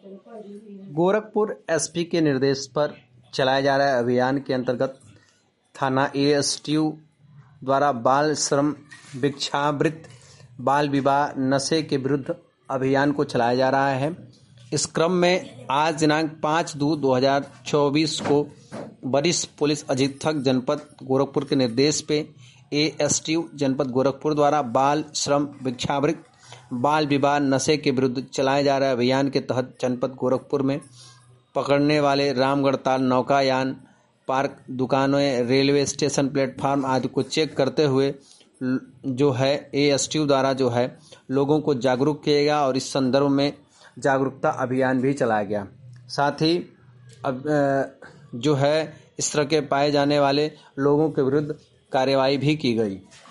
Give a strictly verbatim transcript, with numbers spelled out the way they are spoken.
Gorakhpur SP के निर्देश पर चलाए जा रहे अभियान के अंतर्गत थाना एएसटीयू द्वारा बाल श्रम, भिक्षावृत्ति, बाल विवाह, नशे के विरुद्ध अभियान को चलाया जा रहा है। इस क्रम में आज दिनांक पाँच दो दो हजार चौबीस को वरिष्ठ पुलिस अधीक्षक जनपद गोरखपुर के निर्देश पे एएसटीयू जनपद गोरखपुर द्वारा बाल श्रम, भिक्षावृत्ति, बाल विवाह, नशे के विरुद्ध चलाए जा रहे अभियान के तहत जनपद गोरखपुर में पकड़ने वाले रामगढ़ ताल, नौकायान, पार्क, दुकानों, रेलवे स्टेशन, प्लेटफार्म आदि को चेक करते हुए जो है एएसटीयू द्वारा जो है लोगों को जागरूक किया गया और इस संदर्भ में जागरूकता अभियान भी चलाया गया। साथ ही अब जो है इस तरह के पाए जाने वाले लोगों के विरुद्ध कार्रवाई भी की गई।